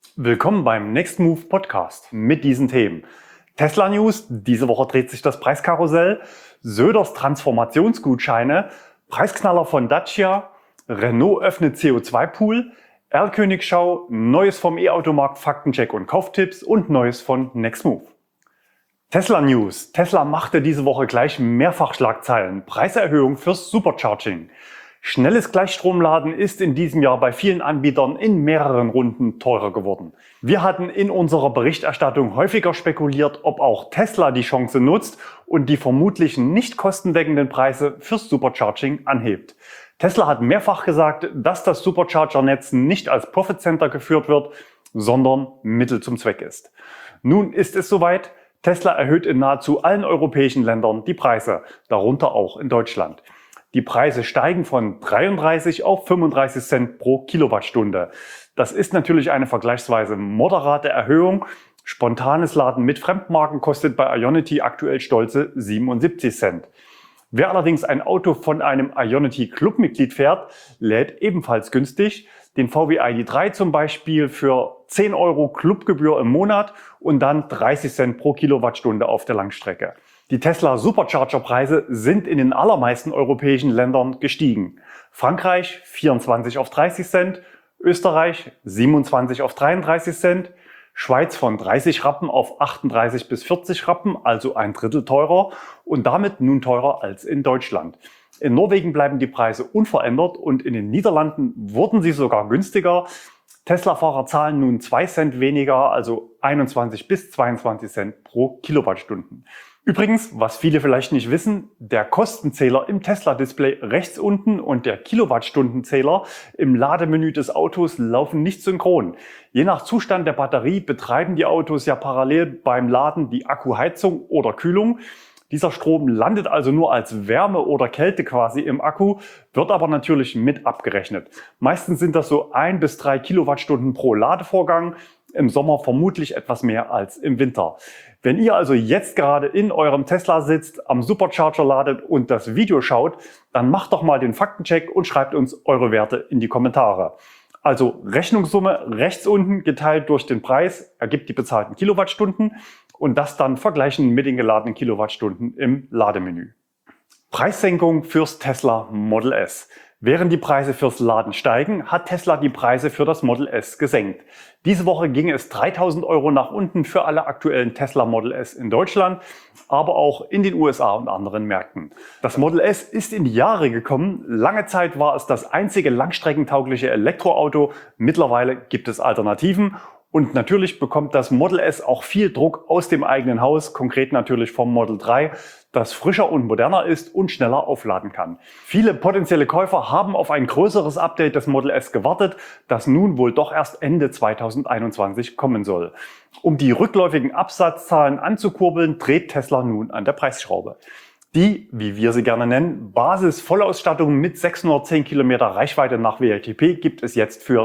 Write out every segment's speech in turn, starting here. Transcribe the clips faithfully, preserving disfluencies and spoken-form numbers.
Willkommen beim Next Move Podcast mit diesen Themen. Tesla News, diese Woche dreht sich das Preiskarussell, Söders Transformationsgutscheine, Preisknaller von Dacia, Renault öffnet C O zwei Pool, Erlkönigschau, Neues vom E-Automarkt, Faktencheck und Kauftipps und Neues von Next Move. Tesla News. Tesla machte diese Woche gleich mehrfach Schlagzeilen. Preiserhöhung fürs Supercharging. Schnelles Gleichstromladen ist in diesem Jahr bei vielen Anbietern in mehreren Runden teurer geworden. Wir hatten in unserer Berichterstattung häufiger spekuliert, ob auch Tesla die Chance nutzt und die vermutlich nicht kostendeckenden Preise fürs Supercharging anhebt. Tesla hat mehrfach gesagt, dass das Supercharger-Netz nicht als Profit Center geführt wird, sondern Mittel zum Zweck ist. Nun ist es soweit. Tesla erhöht in nahezu allen europäischen Ländern die Preise, darunter auch in Deutschland. Die Preise steigen von dreiunddreißig auf fünfunddreißig Cent pro Kilowattstunde. Das ist natürlich eine vergleichsweise moderate Erhöhung. Spontanes Laden mit Fremdmarken kostet bei Ionity aktuell stolze siebenundsiebzig Cent. Wer allerdings ein Auto von einem Ionity Clubmitglied fährt, lädt ebenfalls günstig. Den V W I D drei zum Beispiel für zehn Euro Clubgebühr im Monat und dann dreißig Cent pro Kilowattstunde auf der Langstrecke. Die Tesla Supercharger-Preise sind in den allermeisten europäischen Ländern gestiegen. Frankreich vierundzwanzig auf dreißig Cent, Österreich siebenundzwanzig auf dreiunddreißig Cent, Schweiz von dreißig Rappen auf achtunddreißig bis vierzig Rappen, also ein Drittel teurer und damit nun teurer als in Deutschland. In Norwegen bleiben die Preise unverändert und in den Niederlanden wurden sie sogar günstiger. Tesla-Fahrer zahlen nun zwei Cent weniger, also einundzwanzig bis zweiundzwanzig Cent pro Kilowattstunden. Übrigens, was viele vielleicht nicht wissen, der Kostenzähler im Tesla-Display rechts unten und der Kilowattstundenzähler im Lademenü des Autos laufen nicht synchron. Je nach Zustand der Batterie betreiben die Autos ja parallel beim Laden die Akkuheizung oder Kühlung. Dieser Strom landet also nur als Wärme oder Kälte quasi im Akku, wird aber natürlich mit abgerechnet. Meistens sind das so ein bis drei Kilowattstunden pro Ladevorgang, im Sommer vermutlich etwas mehr als im Winter. Wenn ihr also jetzt gerade in eurem Tesla sitzt, am Supercharger ladet und das Video schaut, dann macht doch mal den Faktencheck und schreibt uns eure Werte in die Kommentare. Also Rechnungssumme rechts unten geteilt durch den Preis ergibt die bezahlten Kilowattstunden und das dann vergleichen mit den geladenen Kilowattstunden im Lademenü. Preissenkung fürs Tesla Model S. Während die Preise fürs Laden steigen, hat Tesla die Preise für das Model S gesenkt. Diese Woche ging es dreitausend Euro nach unten für alle aktuellen Tesla Model S in Deutschland, aber auch in den U S A und anderen Märkten. Das Model S ist in die Jahre gekommen. Lange Zeit war es das einzige langstreckentaugliche Elektroauto. Mittlerweile gibt es Alternativen. Und natürlich bekommt das Model S auch viel Druck aus dem eigenen Haus, konkret natürlich vom Model drei, das frischer und moderner ist und schneller aufladen kann. Viele potenzielle Käufer haben auf ein größeres Update des Model S gewartet, das nun wohl doch erst Ende zweitausendeinundzwanzig kommen soll. Um die rückläufigen Absatzzahlen anzukurbeln, dreht Tesla nun an der Preisschraube. Die, wie wir sie gerne nennen, Basis-Vollausstattung mit sechshundertzehn Kilometer Reichweite nach W L T P gibt es jetzt für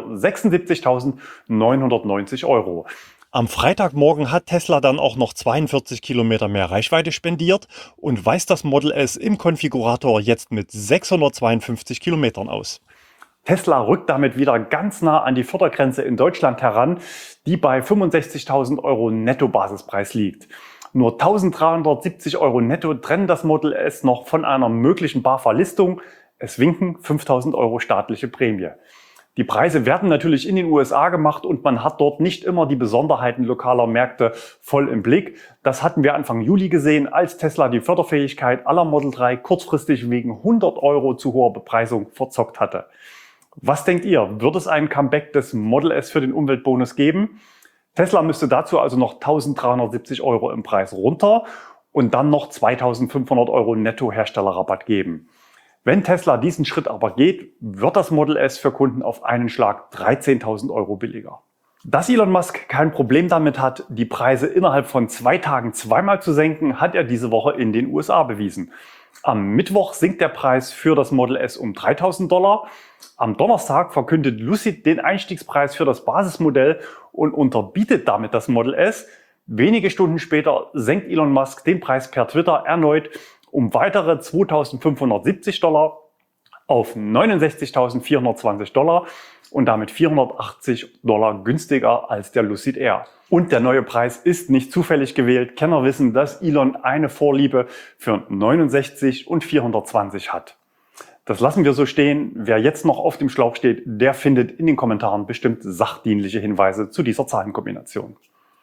sechsundsiebzigtausendneunhundertneunzig Euro. Am Freitagmorgen hat Tesla dann auch noch zweiundvierzig Kilometer mehr Reichweite spendiert und weist das Model S im Konfigurator jetzt mit sechshundertzweiundfünfzig Kilometern aus. Tesla rückt damit wieder ganz nah an die Fördergrenze in Deutschland heran, die bei fünfundsechzigtausend Euro Netto-Basispreis liegt. Nur eintausenddreihundertsiebzig Euro netto trennen das Model S noch von einer möglichen BAFA-Listung. Es winken fünftausend Euro staatliche Prämie. Die Preise werden natürlich in den U S A gemacht und man hat dort nicht immer die Besonderheiten lokaler Märkte voll im Blick. Das hatten wir Anfang Juli gesehen, als Tesla die Förderfähigkeit aller Model drei kurzfristig wegen hundert Euro zu hoher Bepreisung verzockt hatte. Was denkt ihr? Wird es einen Comeback des Model S für den Umweltbonus geben? Tesla müsste dazu also noch eintausenddreihundertsiebzig Euro im Preis runter und dann noch zweitausendfünfhundert Euro Netto-Herstellerrabatt geben. Wenn Tesla diesen Schritt aber geht, wird das Model S für Kunden auf einen Schlag dreizehntausend Euro billiger. Dass Elon Musk kein Problem damit hat, die Preise innerhalb von zwei Tagen zweimal zu senken, hat er diese Woche in den U S A bewiesen. Am Mittwoch sinkt der Preis für das Model S um dreitausend Dollar. Am Donnerstag verkündet Lucid den Einstiegspreis für das Basismodell und unterbietet damit das Model S. Wenige Stunden später senkt Elon Musk den Preis per Twitter erneut um weitere zweitausendfünfhundertsiebzig Dollar auf neunundsechzigtausendvierhundertzwanzig Dollar und damit vierhundertachtzig Dollar günstiger als der Lucid Air. Und der neue Preis ist nicht zufällig gewählt. Kenner wissen, dass Elon eine Vorliebe für neunundsechzig und vierhundertzwanzig hat. Das lassen wir so stehen. Wer jetzt noch auf dem Schlauch steht, der findet in den Kommentaren bestimmt sachdienliche Hinweise zu dieser Zahlenkombination.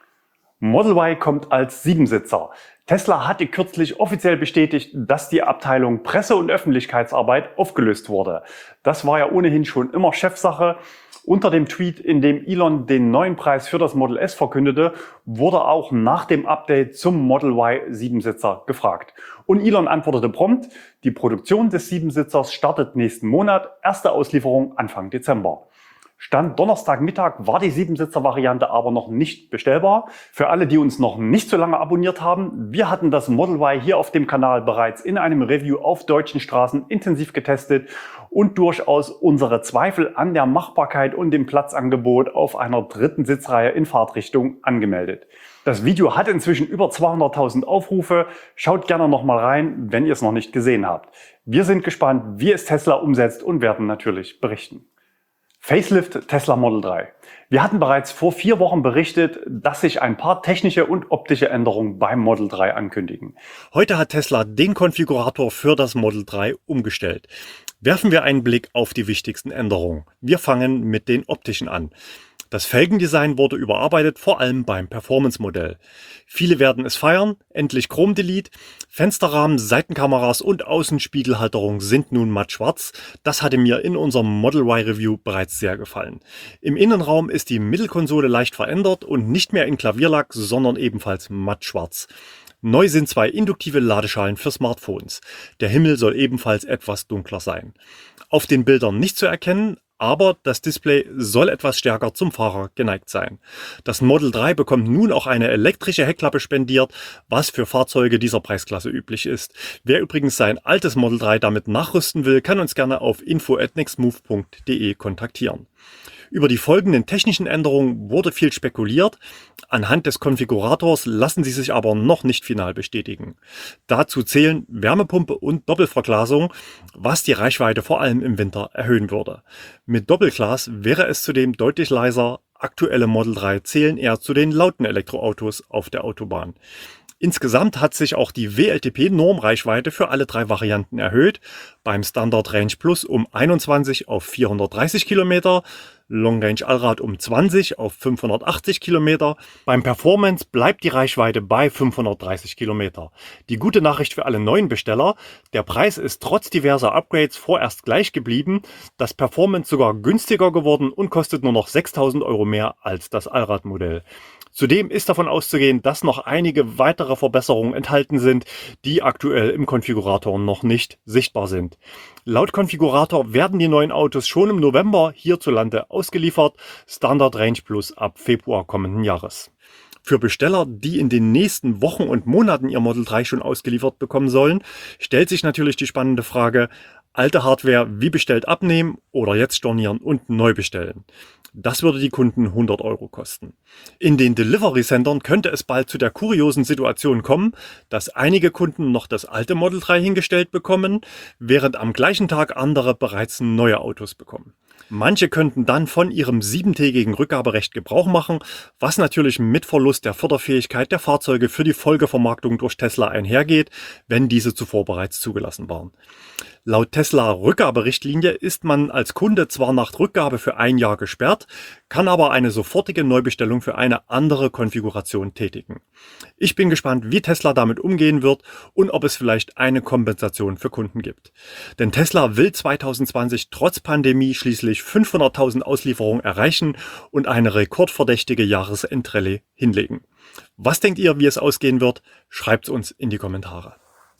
Model Y kommt als Siebensitzer. Tesla hatte kürzlich offiziell bestätigt, dass die Abteilung Presse- und Öffentlichkeitsarbeit aufgelöst wurde. Das war ja ohnehin schon immer Chefsache. Unter dem Tweet, in dem Elon den neuen Preis für das Model S verkündete, wurde auch nach dem Update zum Model Y Siebensitzer gefragt. Und Elon antwortete prompt, die Produktion des Siebensitzers startet nächsten Monat, erste Auslieferung Anfang Dezember. Stand Donnerstagmittag war die Siebensitzer-Variante aber noch nicht bestellbar. Für alle, die uns noch nicht so lange abonniert haben, wir hatten das Model Y hier auf dem Kanal bereits in einem Review auf deutschen Straßen intensiv getestet und durchaus unsere Zweifel an der Machbarkeit und dem Platzangebot auf einer dritten Sitzreihe in Fahrtrichtung angemeldet. Das Video hat inzwischen über zweihunderttausend Aufrufe. Schaut gerne noch mal rein, wenn ihr es noch nicht gesehen habt. Wir sind gespannt, wie es Tesla umsetzt und werden natürlich berichten. Facelift Tesla Model drei. Wir hatten bereits vor vier Wochen berichtet, dass sich ein paar technische und optische Änderungen beim Model drei ankündigen. Heute hat Tesla den Konfigurator für das Model drei umgestellt. Werfen wir einen Blick auf die wichtigsten Änderungen. Wir fangen mit den optischen an. Das Felgendesign wurde überarbeitet, vor allem beim Performance-Modell. Viele werden es feiern, endlich Chrom Delete. Fensterrahmen, Seitenkameras und Außenspiegelhalterung sind nun matt schwarz. Das hatte mir in unserem Model Y Review bereits sehr gefallen. Im Innenraum ist die Mittelkonsole leicht verändert und nicht mehr in Klavierlack, sondern ebenfalls matt schwarz. Neu sind zwei induktive Ladeschalen für Smartphones. Der Himmel soll ebenfalls etwas dunkler sein. Auf den Bildern nicht zu erkennen, aber das Display soll etwas stärker zum Fahrer geneigt sein. Das Model drei bekommt nun auch eine elektrische Heckklappe spendiert, was für Fahrzeuge dieser Preisklasse üblich ist. Wer übrigens sein altes Model drei damit nachrüsten will, kann uns gerne auf info at nextmove punkt de kontaktieren. Über die folgenden technischen Änderungen wurde viel spekuliert. Anhand des Konfigurators lassen sie sich aber noch nicht final bestätigen. Dazu zählen Wärmepumpe und Doppelverglasung, was die Reichweite vor allem im Winter erhöhen würde. Mit Doppelglas wäre es zudem deutlich leiser. Aktuelle Model drei zählen eher zu den lauten Elektroautos auf der Autobahn. Insgesamt hat sich auch die W L T P-Normreichweite für alle drei Varianten erhöht. Beim Standard Range Plus um einundzwanzig auf vierhundertdreißig Kilometer, Long Range Allrad um zwanzig auf fünfhundertachtzig Kilometer. Beim Performance bleibt die Reichweite bei fünfhundertdreißig Kilometer. Die gute Nachricht für alle neuen Besteller: Der Preis ist trotz diverser Upgrades vorerst gleich geblieben. Das Performance sogar günstiger geworden und kostet nur noch sechstausend Euro mehr als das Allradmodell. Zudem ist davon auszugehen, dass noch einige weitere Verbesserungen enthalten sind, die aktuell im Konfigurator noch nicht sichtbar sind. Laut Konfigurator werden die neuen Autos schon im November hierzulande ausgeliefert, Standard Range Plus ab Februar kommenden Jahres. Für Besteller, die in den nächsten Wochen und Monaten ihr Model drei schon ausgeliefert bekommen sollen, stellt sich natürlich die spannende Frage: Alte Hardware wie bestellt abnehmen oder jetzt stornieren und neu bestellen. Das würde die Kunden hundert Euro kosten. In den Delivery-Centern könnte es bald zu der kuriosen Situation kommen, dass einige Kunden noch das alte Model drei hingestellt bekommen, während am gleichen Tag andere bereits neue Autos bekommen. Manche könnten dann von ihrem siebentägigen Rückgaberecht Gebrauch machen, was natürlich mit Verlust der Förderfähigkeit der Fahrzeuge für die Folgevermarktung durch Tesla einhergeht, wenn diese zuvor bereits zugelassen waren. Laut Tesla-Rückgaberichtlinie ist man als Kunde zwar nach Rückgabe für ein Jahr gesperrt, kann aber eine sofortige Neubestellung für eine andere Konfiguration tätigen. Ich bin gespannt, wie Tesla damit umgehen wird und ob es vielleicht eine Kompensation für Kunden gibt. Denn Tesla will zwanzig zwanzig trotz Pandemie schließlich fünfhunderttausend Auslieferungen erreichen und eine rekordverdächtige Jahresendrallye hinlegen. Was denkt ihr, wie es ausgehen wird? Schreibt es uns in die Kommentare.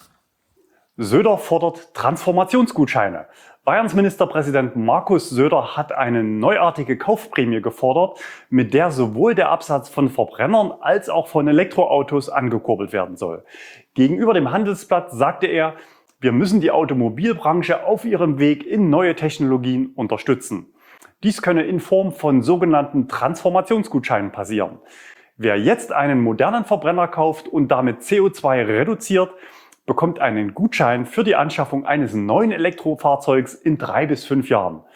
Söder fordert Transformationsgutscheine. Bayerns Ministerpräsident Markus Söder hat eine neuartige Kaufprämie gefordert, mit der sowohl der Absatz von Verbrennern als auch von Elektroautos angekurbelt werden soll. Gegenüber dem Handelsblatt sagte er, wir müssen die Automobilbranche auf ihrem Weg in neue Technologien unterstützen. Dies könne in Form von sogenannten Transformationsgutscheinen passieren. Wer jetzt einen modernen Verbrenner kauft und damit C O zwei reduziert, bekommt einen Gutschein für die Anschaffung eines neuen Elektrofahrzeugs in drei bis fünf Jahren.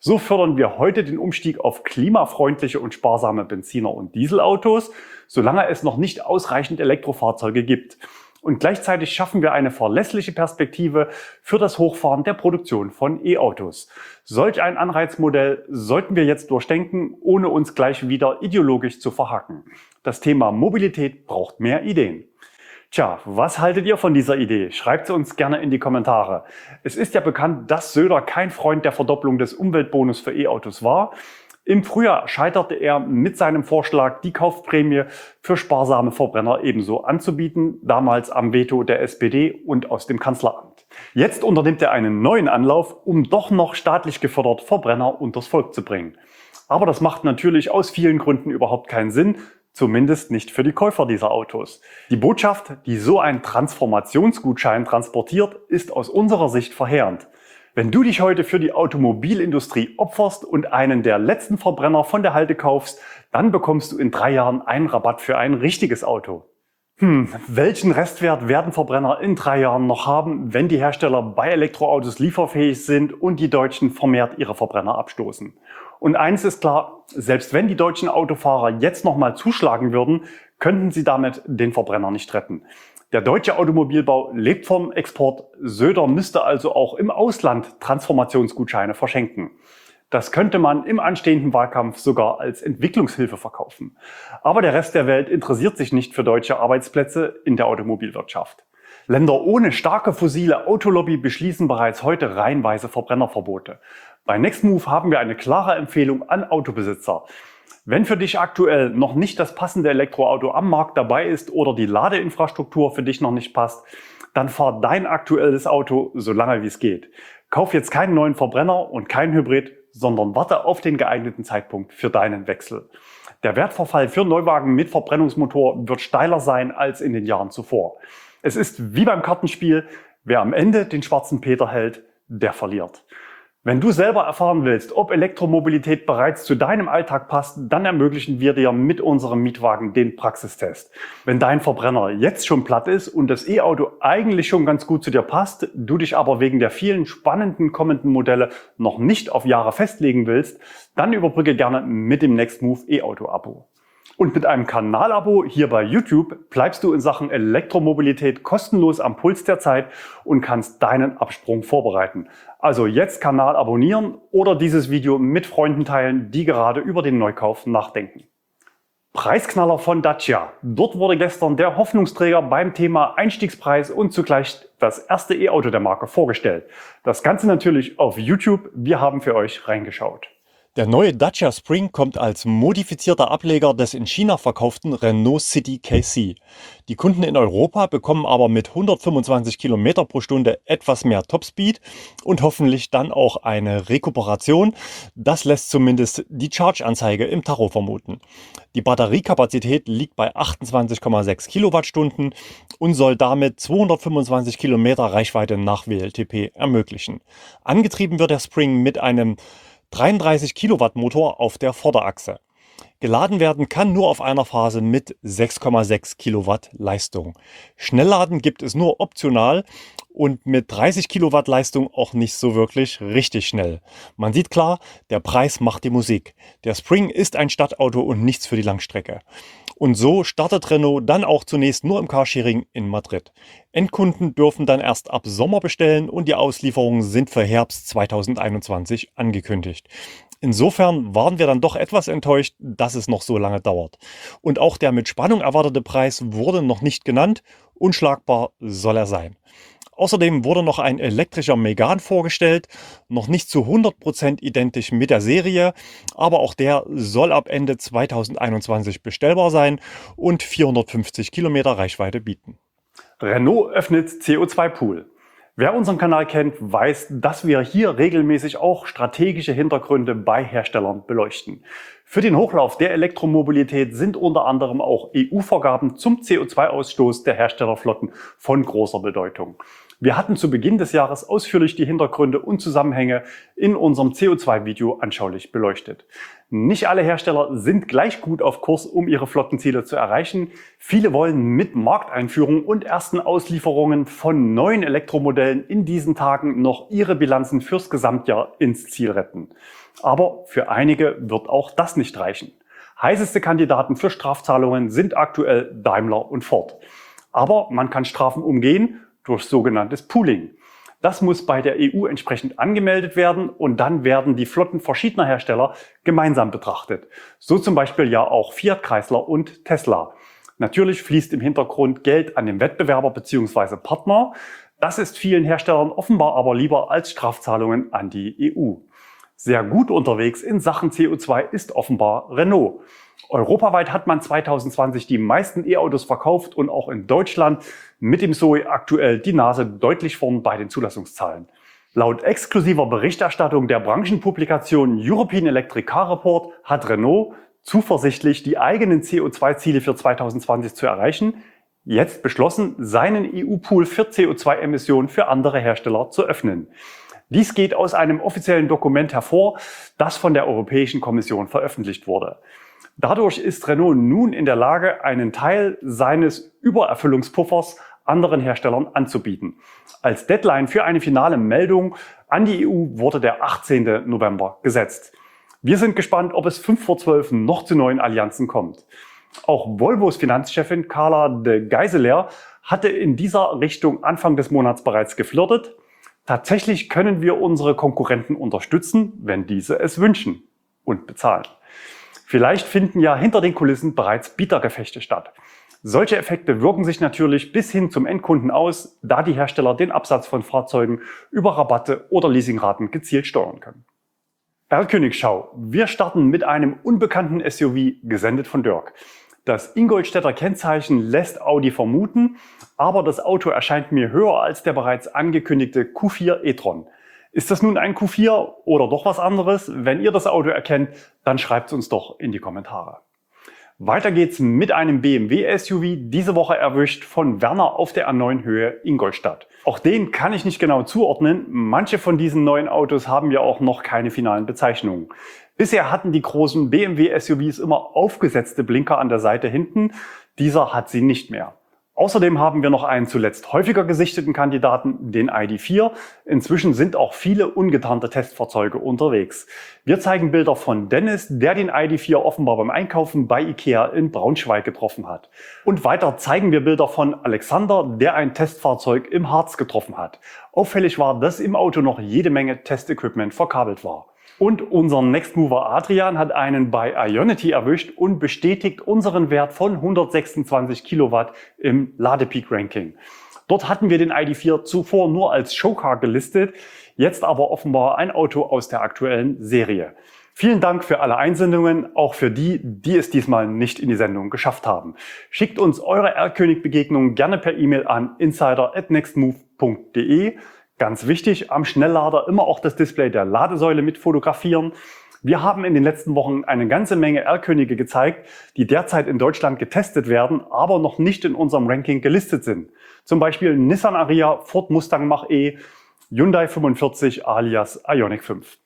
So fördern wir heute den Umstieg auf klimafreundliche und sparsame Benziner- und Dieselautos, solange es noch nicht ausreichend Elektrofahrzeuge gibt. Und gleichzeitig schaffen wir eine verlässliche Perspektive für das Hochfahren der Produktion von E-Autos. Solch ein Anreizmodell sollten wir jetzt durchdenken, ohne uns gleich wieder ideologisch zu verhacken. Das Thema Mobilität braucht mehr Ideen. Tja, was haltet ihr von dieser Idee? Schreibt sie uns gerne in die Kommentare. Es ist ja bekannt, dass Söder kein Freund der Verdopplung des Umweltbonus für E-Autos war. Im Frühjahr scheiterte er mit seinem Vorschlag, die Kaufprämie für sparsame Verbrenner ebenso anzubieten, damals am Veto der S P D und aus dem Kanzleramt. Jetzt unternimmt er einen neuen Anlauf, um doch noch staatlich gefördert Verbrenner unters Volk zu bringen. Aber das macht natürlich aus vielen Gründen überhaupt keinen Sinn, zumindest nicht für die Käufer dieser Autos. Die Botschaft, die so ein Transformationsgutschein transportiert, ist aus unserer Sicht verheerend. Wenn du dich heute für die Automobilindustrie opferst und einen der letzten Verbrenner von der Halde kaufst, dann bekommst du in drei Jahren einen Rabatt für ein richtiges Auto. Hm, welchen Restwert werden Verbrenner in drei Jahren noch haben, wenn die Hersteller bei Elektroautos lieferfähig sind und die Deutschen vermehrt ihre Verbrenner abstoßen? Und eins ist klar, selbst wenn die deutschen Autofahrer jetzt nochmal zuschlagen würden, könnten sie damit den Verbrenner nicht retten. Der deutsche Automobilbau lebt vom Export. Söder müsste also auch im Ausland Transformationsgutscheine verschenken. Das könnte man im anstehenden Wahlkampf sogar als Entwicklungshilfe verkaufen. Aber der Rest der Welt interessiert sich nicht für deutsche Arbeitsplätze in der Automobilwirtschaft. Länder ohne starke fossile Autolobby beschließen bereits heute reihenweise Verbrennerverbote. Bei Nextmove haben wir eine klare Empfehlung an Autobesitzer. Wenn für dich aktuell noch nicht das passende Elektroauto am Markt dabei ist oder die Ladeinfrastruktur für dich noch nicht passt, dann fahr dein aktuelles Auto so lange wie es geht. Kauf jetzt keinen neuen Verbrenner und keinen Hybrid, sondern warte auf den geeigneten Zeitpunkt für deinen Wechsel. Der Wertverfall für Neuwagen mit Verbrennungsmotor wird steiler sein als in den Jahren zuvor. Es ist wie beim Kartenspiel, wer am Ende den schwarzen Peter hält, der verliert. Wenn du selber erfahren willst, ob Elektromobilität bereits zu deinem Alltag passt, dann ermöglichen wir dir mit unserem Mietwagen den Praxistest. Wenn dein Verbrenner jetzt schon platt ist und das E-Auto eigentlich schon ganz gut zu dir passt, du dich aber wegen der vielen spannenden kommenden Modelle noch nicht auf Jahre festlegen willst, dann überbrücke gerne mit dem Nextmove E-Auto-Abo. Und mit einem Kanalabo hier bei YouTube bleibst du in Sachen Elektromobilität kostenlos am Puls der Zeit und kannst deinen Absprung vorbereiten. Also jetzt Kanal abonnieren oder dieses Video mit Freunden teilen, die gerade über den Neukauf nachdenken. Preisknaller von Dacia. Dort wurde gestern der Hoffnungsträger beim Thema Einstiegspreis und zugleich das erste E-Auto der Marke vorgestellt. Das Ganze natürlich auf YouTube. Wir haben für euch reingeschaut. Der neue Dacia Spring kommt als modifizierter Ableger des in China verkauften Renault City K C. Die Kunden in Europa bekommen aber mit hundertfünfundzwanzig Kilometer pro Stunde etwas mehr Topspeed und hoffentlich dann auch eine Rekuperation. Das lässt zumindest die Charge-Anzeige im Tacho vermuten. Die Batteriekapazität liegt bei achtundzwanzig Komma sechs Kilowattstunden und soll damit zweihundertfünfundzwanzig Kilometer Reichweite nach W L T P ermöglichen. Angetrieben wird der Spring mit einem dreiunddreißig Kilowatt Motor auf der Vorderachse. Geladen werden kann nur auf einer Phase mit sechs Komma sechs Kilowatt Leistung. Schnellladen gibt es nur optional und mit dreißig Kilowatt Leistung auch nicht so wirklich richtig schnell. Man sieht klar, der Preis macht die Musik. Der Spring ist ein Stadtauto und nichts für die Langstrecke. Und so startet Renault dann auch zunächst nur im Carsharing in Madrid. Endkunden dürfen dann erst ab Sommer bestellen und die Auslieferungen sind für Herbst zweitausendeinundzwanzig angekündigt. Insofern waren wir dann doch etwas enttäuscht, dass es noch so lange dauert. Und auch der mit Spannung erwartete Preis wurde noch nicht genannt. Unschlagbar soll er sein. Außerdem wurde noch ein elektrischer Megane vorgestellt, noch nicht zu hundert Prozent identisch mit der Serie, aber auch der soll ab Ende zweitausendeinundzwanzig bestellbar sein und vierhundertfünfzig Kilometer Reichweite bieten. Renault öffnet C O zwei Pool. Wer unseren Kanal kennt, weiß, dass wir hier regelmäßig auch strategische Hintergründe bei Herstellern beleuchten. Für den Hochlauf der Elektromobilität sind unter anderem auch E U-Vorgaben zum C O zwei Ausstoß der Herstellerflotten von großer Bedeutung. Wir hatten zu Beginn des Jahres ausführlich die Hintergründe und Zusammenhänge in unserem C O zwei Video anschaulich beleuchtet. Nicht alle Hersteller sind gleich gut auf Kurs, um ihre Flottenziele zu erreichen. Viele wollen mit Markteinführung und ersten Auslieferungen von neuen Elektromodellen in diesen Tagen noch ihre Bilanzen fürs Gesamtjahr ins Ziel retten. Aber für einige wird auch das nicht reichen. Heißeste Kandidaten für Strafzahlungen sind aktuell Daimler und Ford. Aber man kann Strafen umgehen durch sogenanntes Pooling. Das muss bei der E U entsprechend angemeldet werden und dann werden die Flotten verschiedener Hersteller gemeinsam betrachtet. So zum Beispiel ja auch Fiat Chrysler und Tesla. Natürlich fließt im Hintergrund Geld an den Wettbewerber bzw. Partner. Das ist vielen Herstellern offenbar aber lieber als Strafzahlungen an die E U. Sehr gut unterwegs in Sachen C O zwei ist offenbar Renault. Europaweit hat man zwanzig zwanzig die meisten E-Autos verkauft und auch in Deutschland mit dem Zoe aktuell die Nase deutlich vorn bei den Zulassungszahlen. Laut exklusiver Berichterstattung der Branchenpublikation European Electric Car Report hat Renault zuversichtlich, die eigenen C O zwei Ziele für zwanzig zwanzig zu erreichen, jetzt beschlossen, seinen E U-Pool für C O zwei Emissionen für andere Hersteller zu öffnen. Dies geht aus einem offiziellen Dokument hervor, das von der Europäischen Kommission veröffentlicht wurde. Dadurch ist Renault nun in der Lage, einen Teil seines Übererfüllungspuffers anderen Herstellern anzubieten. Als Deadline für eine finale Meldung an die E U wurde der achtzehnte November gesetzt. Wir sind gespannt, ob es fünf vor zwölf noch zu neuen Allianzen kommt. Auch Volvos Finanzchefin Carla de Geiseler hatte in dieser Richtung Anfang des Monats bereits geflirtet. Tatsächlich können wir unsere Konkurrenten unterstützen, wenn diese es wünschen und bezahlen. Vielleicht finden ja hinter den Kulissen bereits Bietergefechte statt. Solche Effekte wirken sich natürlich bis hin zum Endkunden aus, da die Hersteller den Absatz von Fahrzeugen über Rabatte oder Leasingraten gezielt steuern können. Erlkönigschau. Wir starten mit einem unbekannten S U V, gesendet von Dirk. Das Ingolstädter Kennzeichen lässt Audi vermuten, aber das Auto erscheint mir höher als der bereits angekündigte Q vier e-tron. Ist das nun ein Q vier oder doch was anderes? Wenn ihr das Auto erkennt, dann schreibt es uns doch in die Kommentare. Weiter geht's mit einem B M W S U V, diese Woche erwischt von Werner auf der A neun Höhe Ingolstadt. Auch den kann ich nicht genau zuordnen. Manche von diesen neuen Autos haben ja auch noch keine finalen Bezeichnungen. Bisher hatten die großen B M W S U Vs immer aufgesetzte Blinker an der Seite hinten. Dieser hat sie nicht mehr. Außerdem haben wir noch einen zuletzt häufiger gesichteten Kandidaten, den I D vier. Inzwischen sind auch viele ungetarnte Testfahrzeuge unterwegs. Wir zeigen Bilder von Dennis, der den I D vier offenbar beim Einkaufen bei Ikea in Braunschweig getroffen hat. Und weiter zeigen wir Bilder von Alexander, der ein Testfahrzeug im Harz getroffen hat. Auffällig war, dass im Auto noch jede Menge Testequipment verkabelt war. Und unser Next Mover Adrian hat einen bei Ionity erwischt und bestätigt unseren Wert von hundertsechsundzwanzig Kilowatt im Ladepeak-Ranking. Dort hatten wir den I D vier zuvor nur als Showcar gelistet, jetzt aber offenbar ein Auto aus der aktuellen Serie. Vielen Dank für alle Einsendungen, auch für die, die es diesmal nicht in die Sendung geschafft haben. Schickt uns eure Erlkönig-Begegnungen gerne per E-Mail an insider at nextmove punkt de. Ganz wichtig, am Schnelllader immer auch das Display der Ladesäule mit fotografieren. Wir haben in den letzten Wochen eine ganze Menge Erlkönige gezeigt, die derzeit in Deutschland getestet werden, aber noch nicht in unserem Ranking gelistet sind. Zum Beispiel Nissan Ariya, Ford Mustang Mach-E, Hyundai fünfundvierzig alias Ioniq fünf.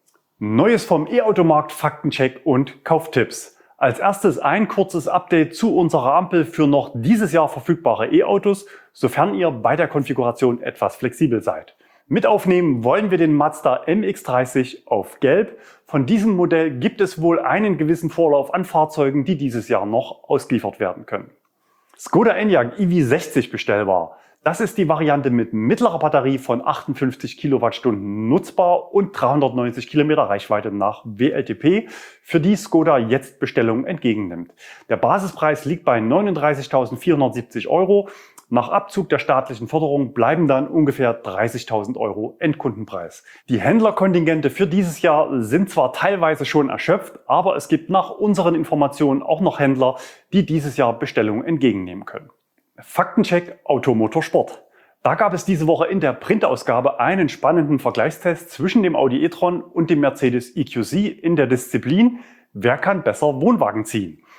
Neues vom E-Automarkt, Faktencheck und Kauftipps. Als erstes ein kurzes Update zu unserer Ampel für noch dieses Jahr verfügbare E-Autos, sofern ihr bei der Konfiguration etwas flexibel seid. Mit aufnehmen wollen wir den Mazda M X dreißig auf Gelb. Von diesem Modell gibt es wohl einen gewissen Vorlauf an Fahrzeugen, die dieses Jahr noch ausgeliefert werden können. Skoda Enyaq E V sechzig bestellbar. Das ist die Variante mit mittlerer Batterie von achtundfünfzig Kilowattstunden nutzbar und dreihundertneunzig Kilometer Reichweite nach W L T P, für die Skoda jetzt Bestellungen entgegennimmt. Der Basispreis liegt bei neununddreißigtausendvierhundertsiebzig Euro. Nach Abzug der staatlichen Förderung bleiben dann ungefähr dreißigtausend Euro Endkundenpreis. Die Händlerkontingente für dieses Jahr sind zwar teilweise schon erschöpft, aber es gibt nach unseren Informationen auch noch Händler, die dieses Jahr Bestellungen entgegennehmen können. Faktencheck Automotorsport. Da gab es diese Woche in der Printausgabe einen spannenden Vergleichstest zwischen dem Audi e-tron und dem Mercedes E Q C in der Disziplin: Wer kann besser Wohnwagen ziehen?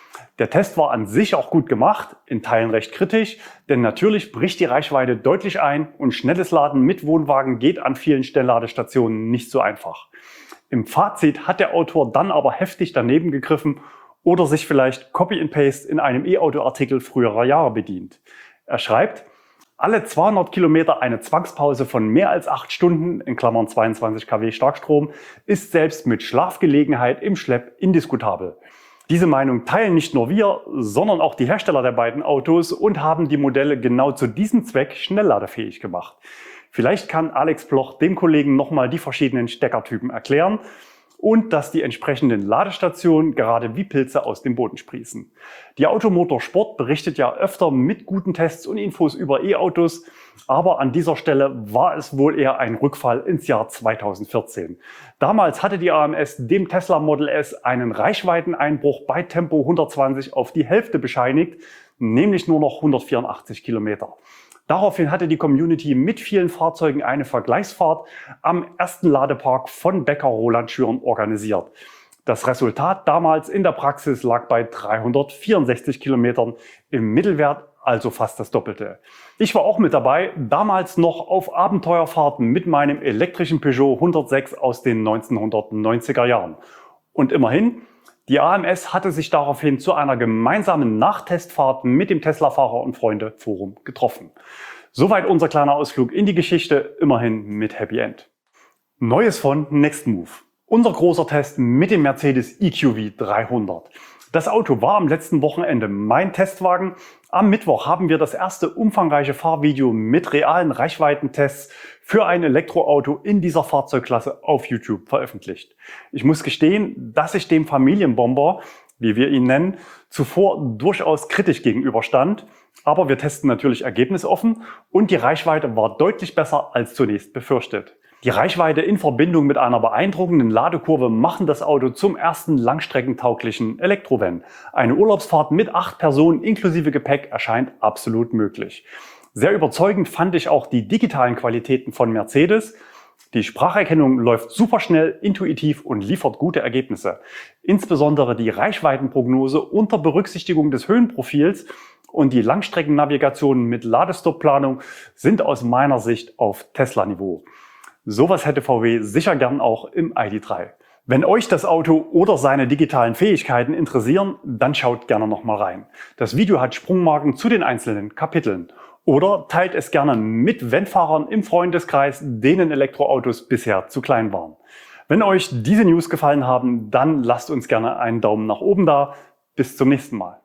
Der Test war an sich auch gut gemacht, in Teilen recht kritisch, denn natürlich bricht die Reichweite deutlich ein und schnelles Laden mit Wohnwagen geht an vielen Schnellladestationen nicht so einfach. Im Fazit hat der Autor dann aber heftig daneben gegriffen oder sich vielleicht Copy and Paste in einem E-Auto-Artikel früherer Jahre bedient. Er schreibt, alle zweihundert Kilometer eine Zwangspause von mehr als acht Stunden, in Klammern zweiundzwanzig Kilowatt Starkstrom, ist selbst mit Schlafgelegenheit im Schlepp indiskutabel. Diese Meinung teilen nicht nur wir, sondern auch die Hersteller der beiden Autos und haben die Modelle genau zu diesem Zweck schnellladefähig gemacht. Vielleicht kann Alex Bloch dem Kollegen nochmal die verschiedenen Steckertypen erklären und dass die entsprechenden Ladestationen gerade wie Pilze aus dem Boden sprießen. Die Automotor Sport berichtet ja öfter mit guten Tests und Infos über E-Autos, aber an dieser Stelle war es wohl eher ein Rückfall ins Jahr zweitausendvierzehn. Damals hatte die A M S dem Tesla Model S einen Reichweiteneinbruch bei Tempo hundertzwanzig auf die Hälfte bescheinigt, nämlich nur noch hundertvierundachtzig Kilometer. Daraufhin hatte die Community mit vielen Fahrzeugen eine Vergleichsfahrt am ersten Ladepark von Bäcker Roland Schüren organisiert. Das Resultat damals in der Praxis lag bei dreihundertvierundsechzig Kilometern im Mittelwert, also fast das Doppelte. Ich war auch mit dabei, damals noch auf Abenteuerfahrten mit meinem elektrischen Peugeot hundertsechs aus den neunzehnhundertneunziger Jahren. Und immerhin, die A M S hatte sich daraufhin zu einer gemeinsamen Nachtestfahrt mit dem Tesla-Fahrer- und Freunde-Forum getroffen. Soweit unser kleiner Ausflug in die Geschichte, immerhin mit Happy End. Neues von Nextmove. Unser großer Test mit dem Mercedes E Q V dreihundert. Das Auto war am letzten Wochenende mein Testwagen. Am Mittwoch haben wir das erste umfangreiche Fahrvideo mit realen Reichweitentests für ein Elektroauto in dieser Fahrzeugklasse auf YouTube veröffentlicht. Ich muss gestehen, dass ich dem Familienbomber, wie wir ihn nennen, zuvor durchaus kritisch gegenüberstand. Aber wir testen natürlich ergebnisoffen und die Reichweite war deutlich besser als zunächst befürchtet. Die Reichweite in Verbindung mit einer beeindruckenden Ladekurve machen das Auto zum ersten langstreckentauglichen Elektrovan. Eine Urlaubsfahrt mit acht Personen inklusive Gepäck erscheint absolut möglich. Sehr überzeugend fand ich auch die digitalen Qualitäten von Mercedes. Die Spracherkennung läuft super schnell, intuitiv und liefert gute Ergebnisse. Insbesondere die Reichweitenprognose unter Berücksichtigung des Höhenprofils und die Langstreckennavigation mit Ladestoppplanung sind aus meiner Sicht auf Tesla-Niveau. Sowas hätte V W sicher gern auch im I D drei. Wenn euch das Auto oder seine digitalen Fähigkeiten interessieren, dann schaut gerne noch mal rein. Das Video hat Sprungmarken zu den einzelnen Kapiteln. Oder teilt es gerne mit Wenn-Fahrern im Freundeskreis, denen Elektroautos bisher zu klein waren. Wenn euch diese News gefallen haben, dann lasst uns gerne einen Daumen nach oben da. Bis zum nächsten Mal.